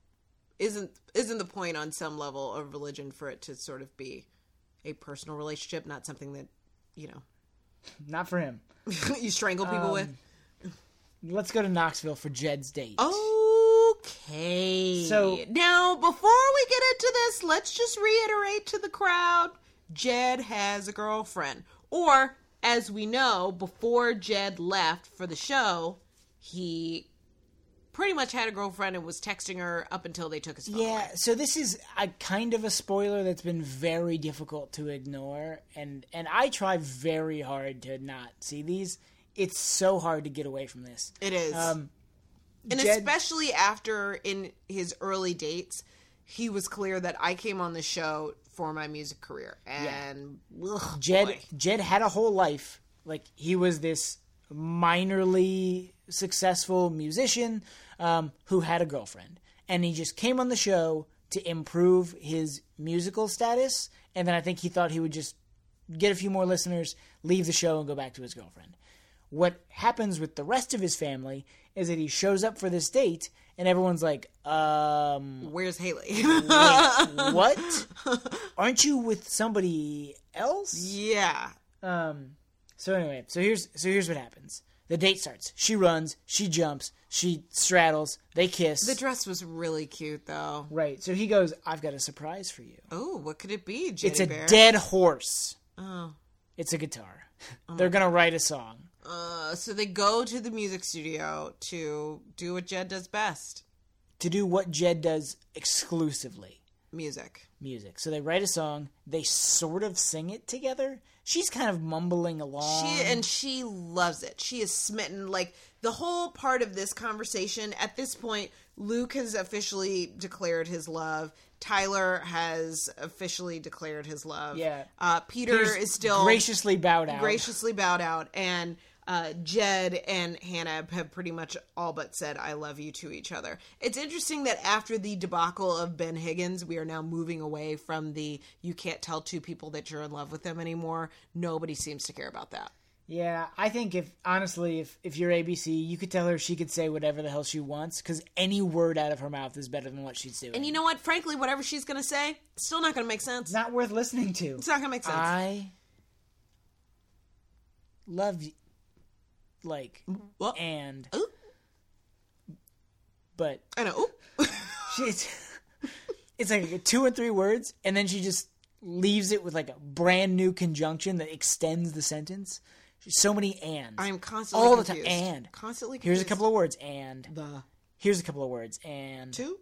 Isn't isn't the point on some level of religion for it to sort of be a personal relationship, not something that, you know, Not for him. you strangle people with? Let's go to Knoxville for Jed's date. Okay. So- now, before we get into this, let's just reiterate to the crowd, Jed has a girlfriend. Or, as we know, before Jed left for the show, he pretty much had a girlfriend and was texting her up until they took his phone Yeah, away. so this is a kind of a spoiler that's been very difficult to ignore, and and I try very hard to not see these. It's so hard to get away from this. It is. Um, and Jed- especially after in his early dates, he was clear that I came on the show for my music career. And ugh, Jed boy. Jed had a whole life. Like he was this minorly successful musician um, who had a girlfriend, and he just came on the show to improve his musical status. And then I think he thought he would just get a few more listeners, leave the show, and go back to his girlfriend. What happens with the rest of his family is that he shows up for this date, and everyone's like, um, Where's Haley? wait, what? Aren't you with somebody else? yeah. Um, so anyway, so here's so here's what happens. The date starts. She runs, she jumps, she straddles, they kiss. The dress was really cute, though. Right. So he goes, I've got a surprise for you. Oh, what could it be, Jenny It's a Bear? dead horse. Oh. It's a guitar. They're gonna write a song. Uh, so they go to the music studio to do what Jed does best. To do what Jed does exclusively. Music. Music. So they write a song, they sort of sing it together. She's kind of mumbling along. She and she loves it. She is smitten. Like the whole part of this conversation, at this point, Luke has officially declared his love. Tyler has officially declared his love. Yeah. Uh, Peter Peter's is still graciously bowed out. graciously bowed out, and uh, Jed and Hannah have pretty much all but said "I love you" to each other. It's interesting that after the debacle of Ben Higgins, we are now moving away from the "you can't tell two people that you're in love with them anymore." Nobody seems to care about that. Yeah, I think if, honestly, if, if you're A B C, you could tell her she could say whatever the hell she wants, because any word out of her mouth is better than what she's doing. And you know what? Frankly, whatever she's going to say, it's still not going to make sense. It's not worth listening to. It's not going to make sense. I love you. Like, Well, and, ooh, but I know. Ooh. she, it's, it's like two or three words, and then she just leaves it with like a brand new conjunction that extends the sentence. So many ands. I'm constantly all confused. the time. And constantly. Here's Confused. a couple of words. And the. Here's a couple of words. And Two.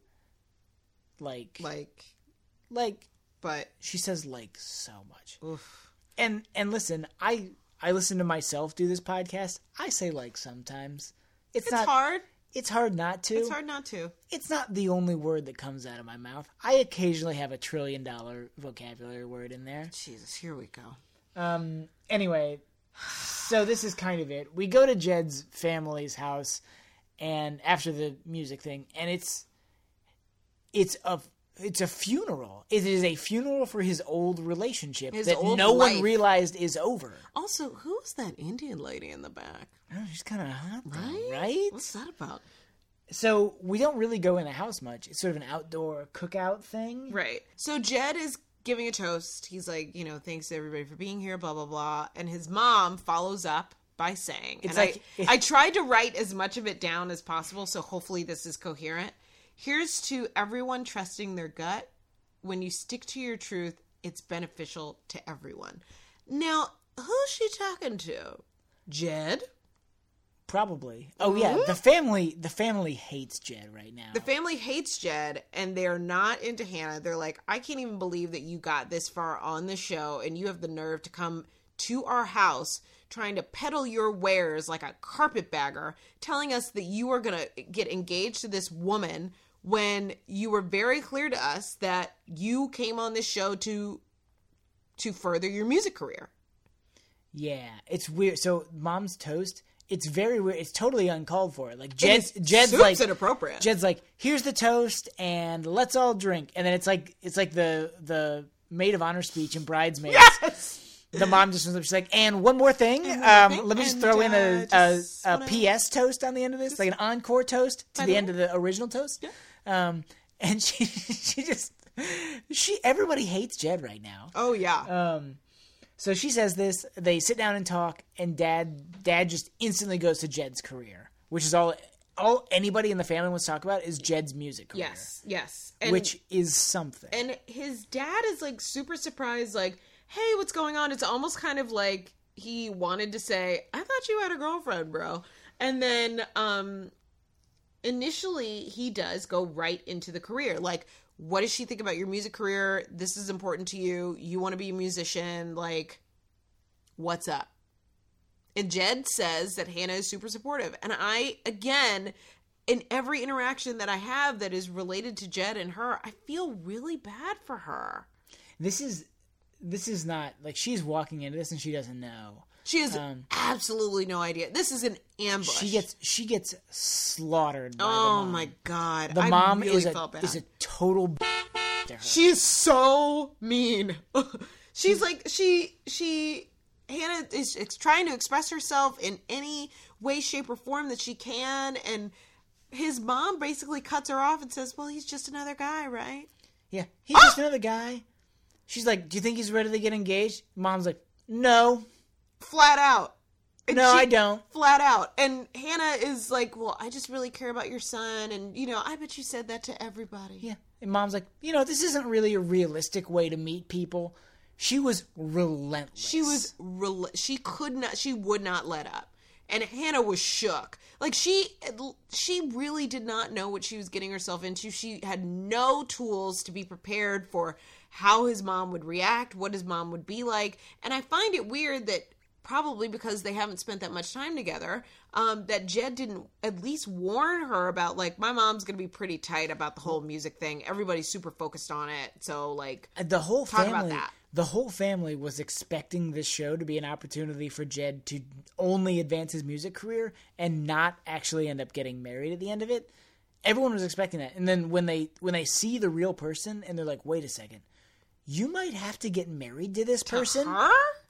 Like. Like. Like. But she says like so much. Oof. And and listen, I I listen to myself do this podcast. I say like sometimes. It's, it's not hard. It's hard not to. It's hard not to. It's not the only word that comes out of my mouth. I occasionally have a trillion dollar vocabulary word in there. Jesus, here we go. Um. Anyway, so this is kind of it. We go to Jed's family's house, and after the music thing, and it's it's a it's a funeral. It is a funeral for his old relationship his that old no life. one realized is over. Also, who's that Indian lady in the back? Oh, she's kind of hot, though, Right? right? What's that about? So we don't really go in the house much. It's sort of an outdoor cookout thing. Right. So Jed is giving a toast. He's like, you know, thanks to everybody for being here, blah, blah, blah. And his mom follows up by saying, It's and like- I, I tried to write as much of it down as possible, so hopefully this is coherent. Here's to everyone trusting their gut. When you stick to your truth, it's beneficial to everyone. Now, who's she talking to? Jed? Probably. Oh yeah, the family the family hates Jed right now. The family hates Jed, and they're not into Hannah. They're like, I can't even believe that you got this far on the show, and you have the nerve to come to our house trying to peddle your wares like a carpetbagger, telling us that you are going to get engaged to this woman when you were very clear to us that you came on this show to to further your music career. Yeah, it's weird. So Mom's toast, it's very weird. It's totally uncalled for. Like Jed's, Jed's soup's like inappropriate. Jed's like, here's the toast, and let's all drink. And then it's like it's like the the maid of honor speech in Bridesmaids. Yes. The mom just was she's like, and one more thing. one Um, more thing, let me just and, throw in uh, a, a, just a wanna- P S toast on the end of this, like an encore toast to By the the end way. of the original toast. Yeah. Um, and she she just she everybody hates Jed right now. Oh, yeah. Um, so she says this. They sit down and talk, and Dad Dad just instantly goes to Jed's career, which is all all anybody in the family wants to talk about is Jed's music career. yes, yes. And, which is something. and his dad is like super surprised, like, hey, what's going on? It's almost kind of like he wanted to say, I thought you had a girlfriend, bro. And then um initially he does go right into the career. Like, what does she think about your music career? This is important to you. You want to be a musician. Like, what's up? And Jed says that Hannah is super supportive. And I, again, in every interaction that I have that is related to Jed and her, I feel really bad for her. This is this is not like she's walking into this and she doesn't know. She has Um, absolutely no idea. This is an ambush. She gets she gets slaughtered by the Oh mom. my god. The I mom really is a felt bad. is a total b- to her. She is so mean. She's like she she Hannah is, is trying to express herself in any way, shape, or form that she can, and his mom basically cuts her off and says, "Well, he's just another guy, right?" Yeah, he's just another guy. She's like, "Do you think he's ready to get engaged?" Mom's like, "No, Flat out. And no, she- I don't." Flat out. And Hannah is like, "Well, I just really care about your son, and you know, I bet you said that to everybody." Yeah, and Mom's like, "You know, this isn't really a realistic way to meet people." She was relentless. She was, rel- she could not, she would not let up. And Hannah was shook. Like, she, she really did not know what she was getting herself into. She had no tools to be prepared for how his mom would react, what his mom would be like. And I find it weird that, probably because they haven't spent that much time together, um, that Jed didn't at least warn her about, like, my mom's going to be pretty tight about the whole music thing. Everybody's super focused on it. So, like, the whole talk family. about that. The whole family was expecting this show to be an opportunity for Jed to only advance his music career and not actually end up getting married at the end of it. Everyone was expecting that, and then when they when they see the real person and they're like, "Wait a second, you might have to get married to this person." her?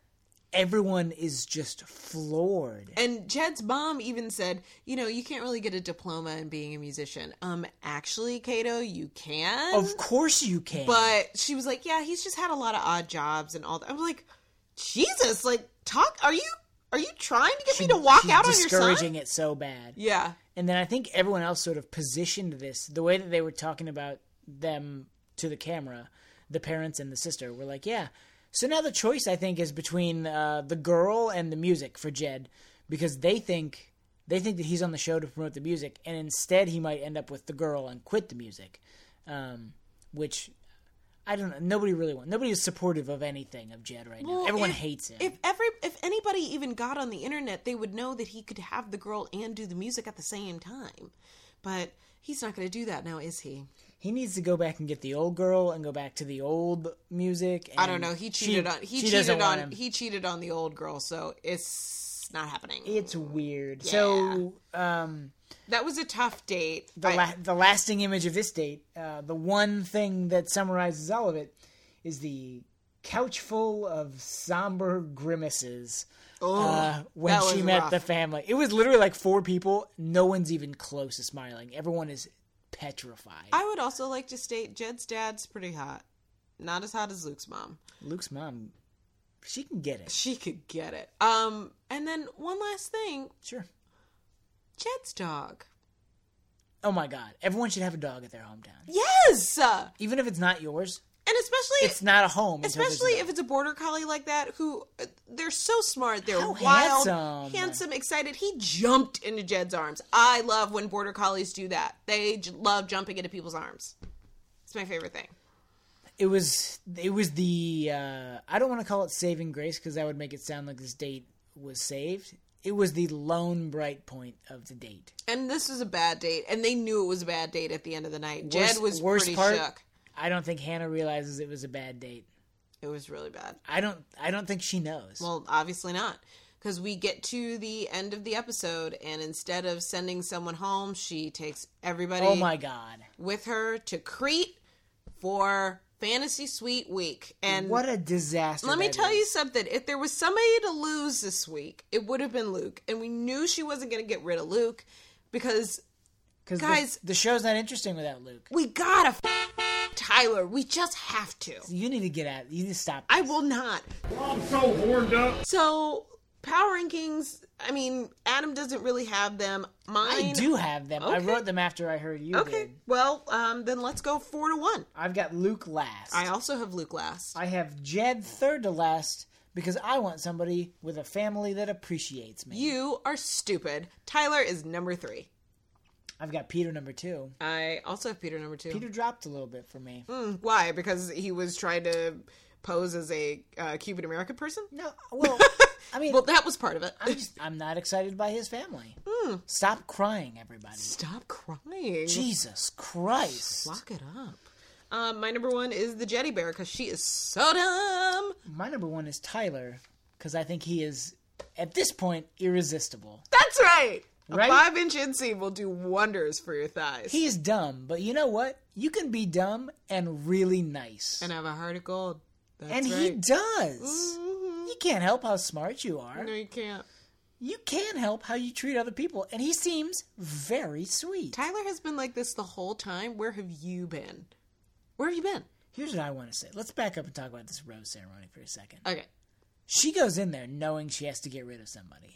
Everyone is just floored. And Jed's mom even said, you know, you can't really get a diploma in being a musician. Um, actually, Kato, you can. Of course you can. But she was like, yeah, he's just had a lot of odd jobs and all that. I'm like, Jesus, like, talk, are you, Are you trying to get She- me to walk she's out on your son? discouraging it so bad. Yeah. And then I think everyone else sort of positioned this, the way that they were talking about them to the camera, the parents and the sister were like, yeah. So now the choice, I think, is between uh, the girl and the music for Jed, because they think they think that he's on the show to promote the music, and instead he might end up with the girl and quit the music, um, which I don't know. Nobody really wants. Nobody is supportive of anything of Jed right now. Well, Everyone if- hates him. If every if anybody even got on the internet, they would know that he could have the girl and do the music at the same time. But he's not going to do that now, is he? He needs to go back and get the old girl and go back to the old music. I and don't know. He she- cheated on he she doesn't cheated want on him. he cheated on the old girl, so it's not happening. It's weird. Yeah. So, um, That was a tough date. the I- la- the lasting image of this date, uh, the one thing that summarizes all of it, is the couch full of somber grimaces. uh, when that she was met rough. the family, it was literally like four people. No one's even close to smiling. Everyone is petrified. I would also like to state Jed's dad's pretty hot. Not as hot as Luke's mom. Luke's mom, she can get it. She could get it. Um, and then one last thing, Sure. Jed's dog. Oh my God! Everyone should have a dog at their hometown, Yes, and even if it's not yours. especially It's not a home. until there's a especially dog. if it's a border collie like that. Who uh, they're so smart. They're How wild, handsome. handsome, excited. He jumped into Jed's arms. I love when border collies do that. They j- love jumping into people's arms. It's my favorite thing. It was it was the uh, I don't want to call it saving grace because that would make it sound like this date was saved. It was the lone bright point of the date. And this was a bad date, and they knew it was a bad date at the end of the night. Jed Worst- was worst pretty part, shook. I don't think Hannah realizes it was a bad date. It was really bad. I don't I don't think she knows. Well, obviously not. Because we get to the end of the episode, and instead of sending someone home, she takes everybody oh my God! with her to Crete for Fantasy Suite Week. And What a disaster! let me that tell is. you something. If there was somebody to lose this week, it would have been Luke. And we knew she wasn't going to get rid of Luke because Because guys- the, the show's not interesting without Luke. we gotta f- Tyler. We just have to. You need to get out. You need to stop. I will not. I'm so horned up. So, power rankings, I mean, Adam doesn't really have them. Mine. I do have them. I Okay. wrote them after I heard you Okay. did. Well, um, then let's go four to one. I've got Luke last. I also have Luke last. I have Jed third to last because I want somebody with a family that appreciates me. You are stupid. Tyler is number three. I've got Peter number two. I also have Peter number two. Peter dropped a little bit for me. Mm, why? Because he was trying to pose as a uh, Cuban American person? No, well, I mean, Well, that was part of it. I'm just I'm not excited by his family. Hmm. Stop crying, everybody. Stop crying. Jesus Christ. Lock it up. Um, my number one is the Jetty Bear because she is so dumb. My number one is Tyler because I think he is, at this point, irresistible. That's right. Right? A five inch inseam will do wonders for your thighs. He's dumb, but you know what? You can be dumb and really nice. and have a heart of gold. That's And right. he does. Mhm. You can't help how smart you are. No, you can't. You can help how you treat other people. And he seems very sweet. Tyler has been like this the whole time. Where have you been? Where have you been? Here's what I want to say. Let's back up and talk about this rose ceremony for a second. Okay. She goes in there knowing she has to get rid of somebody.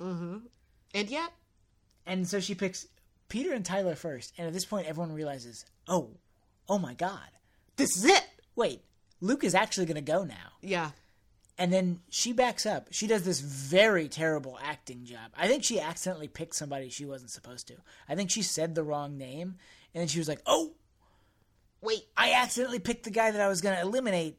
And yet, And so she picks Peter and Tyler first. And at this point, everyone realizes, oh, oh my God. this is it. Wait, Luke is actually going to go now. Yeah. And then she backs up. She does this very terrible acting job. I think she accidentally picked somebody she wasn't supposed to. I think she said the wrong name. And then she was like, oh, Wait. I accidentally picked the guy that I was going to eliminate.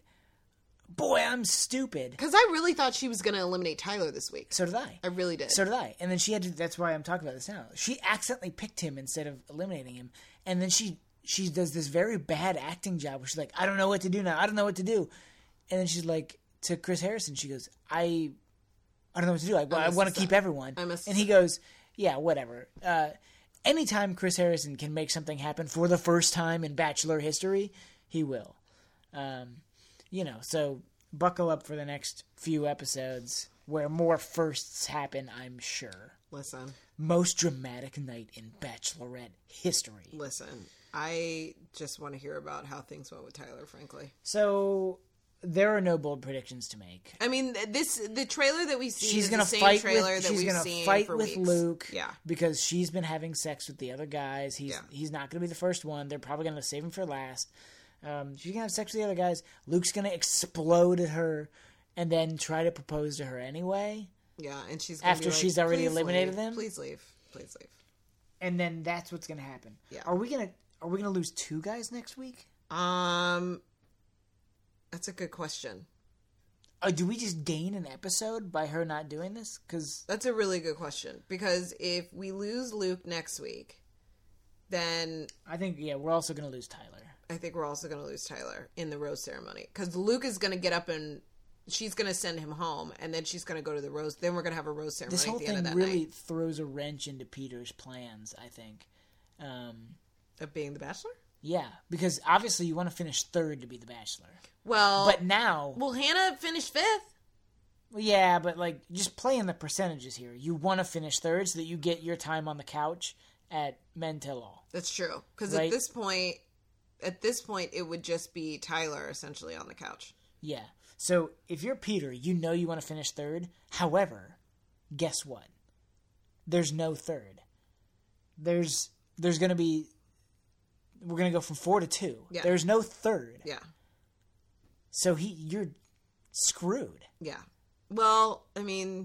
Boy, I'm stupid. Because I really thought she was going to eliminate Tyler this week. So did I. I really did. So did I. And then she had to, that's why I'm talking about this now. She accidentally picked him instead of eliminating him. And then she she does this very bad acting job where she's like, I don't know what to do now. I don't know what to do. And then she's like, to Chris Harrison, she goes, I I don't know what to do. I, I must want to decide. keep everyone. I must and he goes, yeah, whatever. Uh, anytime Chris Harrison can make something happen for the first time in Bachelor history, he will. Um, you know, so buckle up for the next few episodes where more firsts happen, I'm sure. Listen. Most dramatic night in Bachelorette history. Listen. I just want to hear about how things went with Tyler, frankly. So there are no bold predictions to make. I mean, this the trailer that we've seen She's is gonna the same fight trailer with, that she's we've gonna seen fight for with weeks. Luke. Yeah. Because she's been having sex with the other guys. He's Yeah. he's not gonna be the first one. They're probably gonna save him for last. Um, she's gonna have sex with the other guys. Luke's gonna explode at her, and then try to propose to her anyway. Yeah, and she's gonna After be like, she's already "Please eliminated leave. them? Please leave. Please leave. And then that's what's gonna happen. Yeah. Are we gonna Are we gonna lose two guys next week? Um, that's a good question. Uh, do we just gain an episode by her not doing this? Because That's a really good question. Because if we lose Luke next week, then I think yeah, we're also gonna lose Tyler. I think we're also going to lose Tyler in the rose ceremony. Because Luke is going to get up and she's going to send him home, and then she's going to go to the rose. Then we're going to have a rose ceremony This whole at the end thing of that really night. throws a wrench into Peter's plans. I think. Um, Of being the Bachelor? yeah, because obviously you want to finish third to be the Bachelor, Well, but now, well, Hannah finished fifth. well, yeah, but like just playing the percentages here. You want to finish third so that you get your time on the couch at Men Tell All. That's true. Because Right? at this point, at this point, it would just be Tyler essentially on the couch. Yeah. So if you're Peter, you know you want to finish third. However, guess what? There's no third. There's there's going to be we're going to go from four to two. Yeah. There's no third. Yeah. So he you're screwed. Yeah. Well, I mean,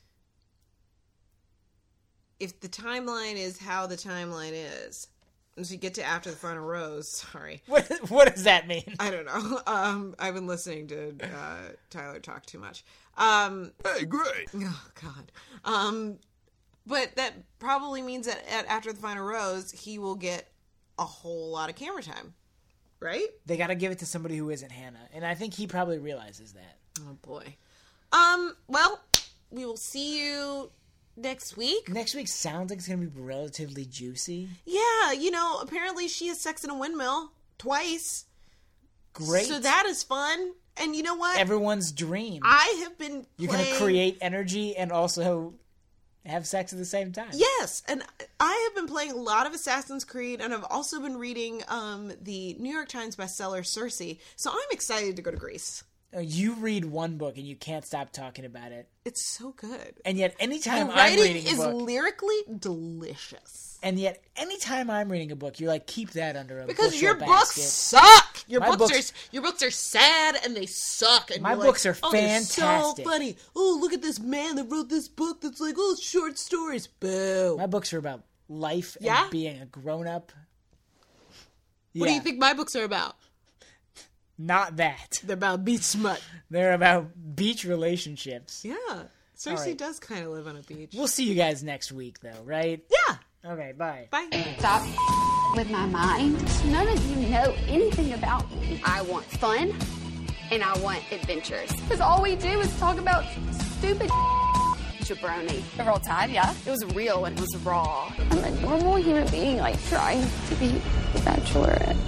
if the timeline is how the timeline is, as we get to after the final rose, sorry. What what does that mean? I don't know. Um, I've been listening to uh, Tyler talk too much. Um, Hey, great. oh, God. Um, but that probably means that at, after the final rose, he will get a whole lot of camera time. Right? They got to give it to somebody who isn't Hannah, and I think he probably realizes that. Oh, boy. Um, well, we will see you next week. Next week sounds like it's going to be relatively juicy. Yeah, you know, apparently she has sex in a windmill twice. Great. So that is fun. And you know what? Everyone's dream. I have been You're playing... going to create energy and also have sex at the same time. Yes, and I have been playing a lot of Assassin's Creed, and I've also been reading um, the New York Times bestseller Circe, so I'm excited to go to Greece. Uh, You read one book and you can't stop talking about it. It's so good. And yet anytime The I'm writing reading a is book, lyrically delicious. and yet anytime I'm reading a book, you're like, keep that under a Because bushel your basket. books suck. Your My books, books- are your books are sad and they suck. And My you're books like, are oh, they're fantastic. so funny. Oh, look at this man that wrote this book that's like, oh, short stories. Boo. My books are about life and Yeah? being a grown-up. What do Yeah. you think my books are about? Not that. They're about beach smut. They're about beach relationships. Yeah. Circe right. does kind of live on a beach. We'll see you guys next week, though, right? Yeah. Okay, bye. Bye. Stop with my mind. None of you know anything about me. I want fun and I want adventures. Because all we do is talk about stupid jabroni. The Roll Tide, yeah. It was real and it was raw. I'm a normal human being, like, trying to be the Bachelorette.